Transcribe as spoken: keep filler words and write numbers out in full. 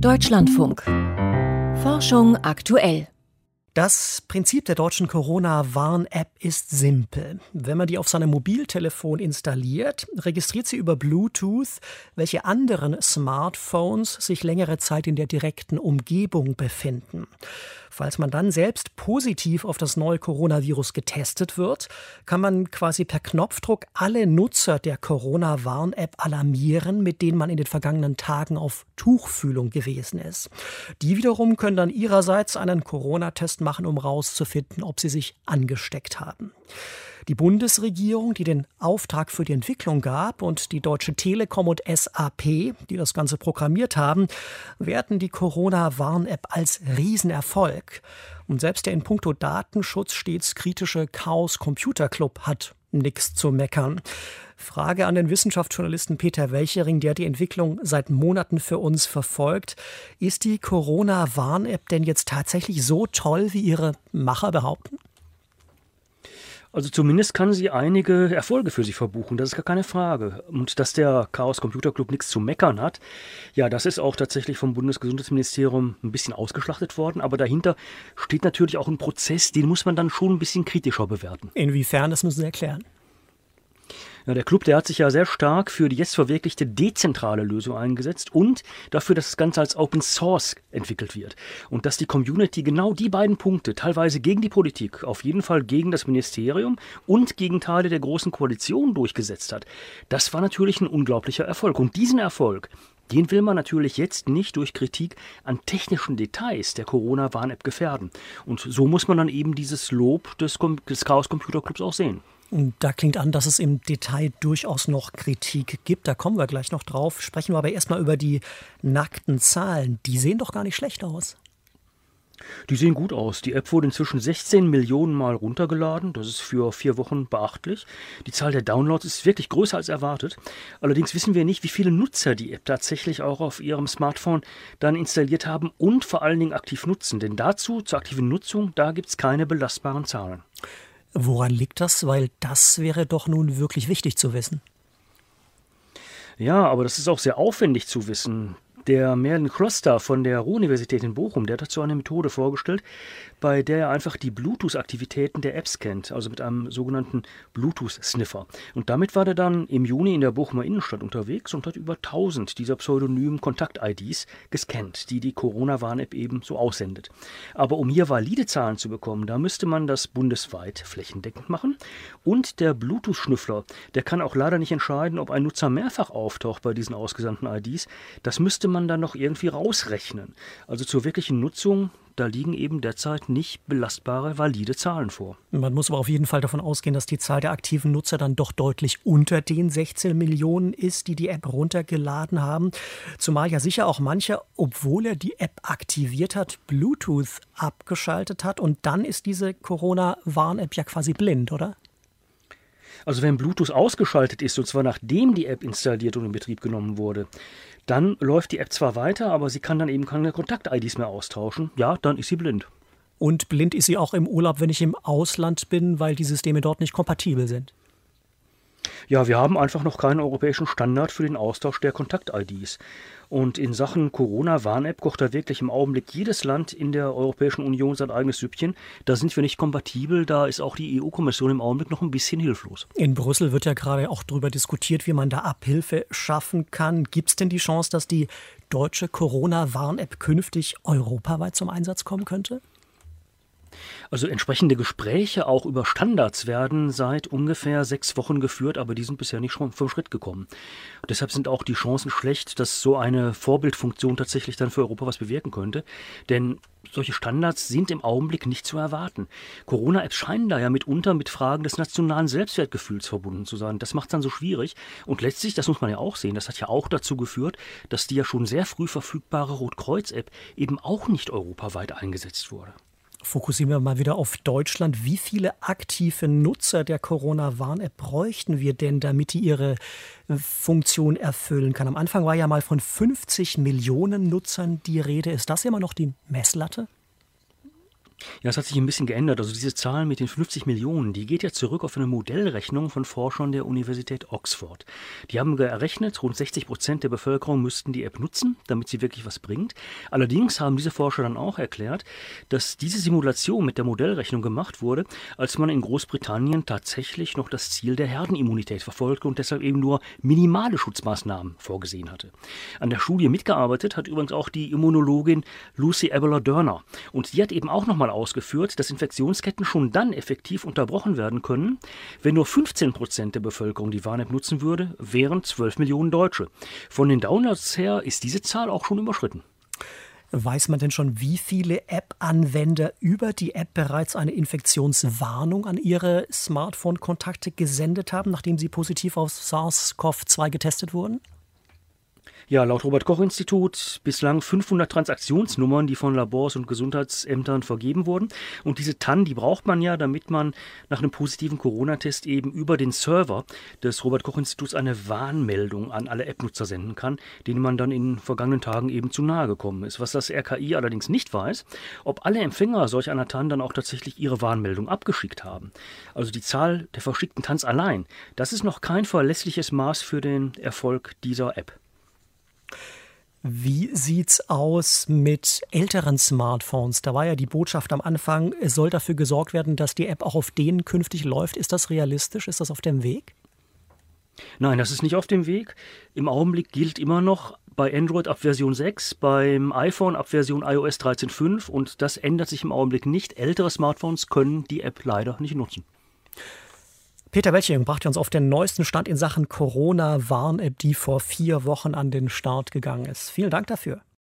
Deutschlandfunk. Forschung aktuell. Das Prinzip der deutschen Corona-Warn-App ist simpel. Wenn man die auf seinem Mobiltelefon installiert, registriert sie über Bluetooth, welche anderen Smartphones sich längere Zeit in der direkten Umgebung befinden. Falls man dann selbst positiv auf das neue Coronavirus getestet wird, kann man quasi per Knopfdruck alle Nutzer der Corona-Warn-App alarmieren, mit denen man in den vergangenen Tagen auf Tuchfühlung gewesen ist. Die wiederum können dann ihrerseits einen Corona-Test machen, um herauszufinden, ob sie sich angesteckt haben. Die Bundesregierung, die den Auftrag für die Entwicklung gab, und die Deutsche Telekom und S A P, die das Ganze programmiert haben, werten die Corona-Warn-App als Riesenerfolg. Und selbst der in puncto Datenschutz stets kritische Chaos Computer Club hat nichts zu meckern. Frage an den Wissenschaftsjournalisten Peter Welchering, der die Entwicklung seit Monaten für uns verfolgt. Ist die Corona-Warn-App denn jetzt tatsächlich so toll, wie ihre Macher behaupten? Also zumindest kann sie einige Erfolge für sich verbuchen, das ist gar keine Frage. Und dass der Chaos Computer Club nichts zu meckern hat, ja, das ist auch tatsächlich vom Bundesgesundheitsministerium ein bisschen ausgeschlachtet worden. Aber dahinter steht natürlich auch ein Prozess, den muss man dann schon ein bisschen kritischer bewerten. Inwiefern, das müssen Sie erklären. Ja, der Club, der hat sich ja sehr stark für die jetzt verwirklichte dezentrale Lösung eingesetzt und dafür, dass das Ganze als Open Source entwickelt wird. Und dass die Community genau die beiden Punkte, teilweise gegen die Politik, auf jeden Fall gegen das Ministerium und gegen Teile der Großen Koalition durchgesetzt hat, das war natürlich ein unglaublicher Erfolg. Und diesen Erfolg, den will man natürlich jetzt nicht durch Kritik an technischen Details der Corona-Warn-App gefährden. Und so muss man dann eben dieses Lob des, des Chaos Computer Clubs auch sehen. Und da klingt an, dass es im Detail durchaus noch Kritik gibt. Da kommen wir gleich noch drauf. Sprechen wir aber erstmal über die nackten Zahlen. Die sehen doch gar nicht schlecht aus. Die sehen gut aus. Die App wurde inzwischen sechzehn Millionen Mal runtergeladen. Das ist für vier Wochen beachtlich. Die Zahl der Downloads ist wirklich größer als erwartet. Allerdings wissen wir nicht, wie viele Nutzer die App tatsächlich auch auf ihrem Smartphone dann installiert haben und vor allen Dingen aktiv nutzen. Denn dazu, zur aktiven Nutzung, da gibt es keine belastbaren Zahlen. Woran liegt das? Weil das wäre doch nun wirklich wichtig zu wissen. Ja, aber das ist auch sehr aufwendig zu wissen. Der Merlin Kloster von der Ruhr-Universität in Bochum, der hat dazu eine Methode vorgestellt, bei der er einfach die Bluetooth-Aktivitäten der Apps kennt, also mit einem sogenannten Bluetooth-Sniffer. Und damit war er dann im Juni in der Bochumer Innenstadt unterwegs und hat über tausend dieser pseudonymen Kontakt-I Ds gescannt, die die Corona-Warn-App eben so aussendet. Aber um hier valide Zahlen zu bekommen, da müsste man das bundesweit flächendeckend machen. Und der Bluetooth-Schnüffler, der kann auch leider nicht entscheiden, ob ein Nutzer mehrfach auftaucht bei diesen ausgesandten I Ds. Das müsste man dann noch irgendwie rausrechnen. Also zur wirklichen Nutzung, da liegen eben derzeit nicht belastbare, valide Zahlen vor. Man muss aber auf jeden Fall davon ausgehen, dass die Zahl der aktiven Nutzer dann doch deutlich unter den sechzehn Millionen ist, die die App runtergeladen haben. Zumal ja sicher auch mancher, obwohl er die App aktiviert hat, Bluetooth abgeschaltet hat. Und dann ist diese Corona-Warn-App ja quasi blind, oder? Also wenn Bluetooth ausgeschaltet ist, und zwar nachdem die App installiert und in Betrieb genommen wurde, dann läuft die App zwar weiter, aber sie kann dann eben keine Kontakt-I Ds mehr austauschen. Ja, dann ist sie blind. Und blind ist sie auch im Urlaub, wenn ich im Ausland bin, weil die Systeme dort nicht kompatibel sind. Ja, wir haben einfach noch keinen europäischen Standard für den Austausch der Kontakt-I Ds. Und in Sachen Corona-Warn-App kocht da wirklich im Augenblick jedes Land in der Europäischen Union sein eigenes Süppchen. Da sind wir nicht kompatibel, da ist auch die E U-Kommission im Augenblick noch ein bisschen hilflos. In Brüssel wird ja gerade auch darüber diskutiert, wie man da Abhilfe schaffen kann. Gibt es denn die Chance, dass die deutsche Corona-Warn-App künftig europaweit zum Einsatz kommen könnte? Also entsprechende Gespräche auch über Standards werden seit ungefähr sechs Wochen geführt, aber die sind bisher nicht schon vom Schritt gekommen. Und deshalb sind auch die Chancen schlecht, dass so eine Vorbildfunktion tatsächlich dann für Europa was bewirken könnte. Denn solche Standards sind im Augenblick nicht zu erwarten. Corona-Apps scheinen da ja mitunter mit Fragen des nationalen Selbstwertgefühls verbunden zu sein. Das macht es dann so schwierig. Und letztlich, das muss man ja auch sehen, das hat ja auch dazu geführt, dass die ja schon sehr früh verfügbare Rotkreuz-App eben auch nicht europaweit eingesetzt wurde. Fokussieren wir mal wieder auf Deutschland. Wie viele aktive Nutzer der Corona-Warn-App bräuchten wir denn, damit die ihre Funktion erfüllen kann? Am Anfang war ja mal von fünfzig Millionen Nutzern die Rede. Ist das immer noch die Messlatte? Ja, es hat sich ein bisschen geändert. Also diese Zahl mit den fünfzig Millionen, die geht ja zurück auf eine Modellrechnung von Forschern der Universität Oxford. Die haben errechnet, rund sechzig Prozent der Bevölkerung müssten die App nutzen, damit sie wirklich was bringt. Allerdings haben diese Forscher dann auch erklärt, dass diese Simulation mit der Modellrechnung gemacht wurde, als man in Großbritannien tatsächlich noch das Ziel der Herdenimmunität verfolgte und deshalb eben nur minimale Schutzmaßnahmen vorgesehen hatte. An der Studie mitgearbeitet hat übrigens auch die Immunologin Lucy Abela-Dörner. Und die hat eben auch nochmal ausgeführt, dass Infektionsketten schon dann effektiv unterbrochen werden können, wenn nur fünfzehn Prozent der Bevölkerung die Warn-App nutzen würde, während zwölf Millionen Deutsche. Von den Downloads her ist diese Zahl auch schon überschritten. Weiß man denn schon, wie viele App-Anwender über die App bereits eine Infektionswarnung an ihre Smartphone-Kontakte gesendet haben, nachdem sie positiv auf SARS-C o V zwei getestet wurden? Ja, laut Robert-Koch-Institut bislang fünfhundert Transaktionsnummern, die von Labors und Gesundheitsämtern vergeben wurden. Und diese T A N, die braucht man ja, damit man nach einem positiven Corona-Test eben über den Server des Robert-Koch-Instituts eine Warnmeldung an alle App-Nutzer senden kann, denen man dann in den vergangenen Tagen eben zu nahe gekommen ist. Was das R K I allerdings nicht weiß, ob alle Empfänger solch einer T A N dann auch tatsächlich ihre Warnmeldung abgeschickt haben. Also die Zahl der verschickten T A Ns allein, das ist noch kein verlässliches Maß für den Erfolg dieser App. Wie sieht's aus mit älteren Smartphones? Da war ja die Botschaft am Anfang, es soll dafür gesorgt werden, dass die App auch auf denen künftig läuft. Ist das realistisch? Ist das auf dem Weg? Nein, das ist nicht auf dem Weg. Im Augenblick gilt immer noch bei Android ab Version sechs, beim iPhone ab Version i O S dreizehn Punkt fünf und das ändert sich im Augenblick nicht. Ältere Smartphones können die App leider nicht nutzen. Peter Weltjering brachte uns auf den neuesten Stand in Sachen Corona-Warn-App, die vor vier Wochen an den Start gegangen ist. Vielen Dank dafür.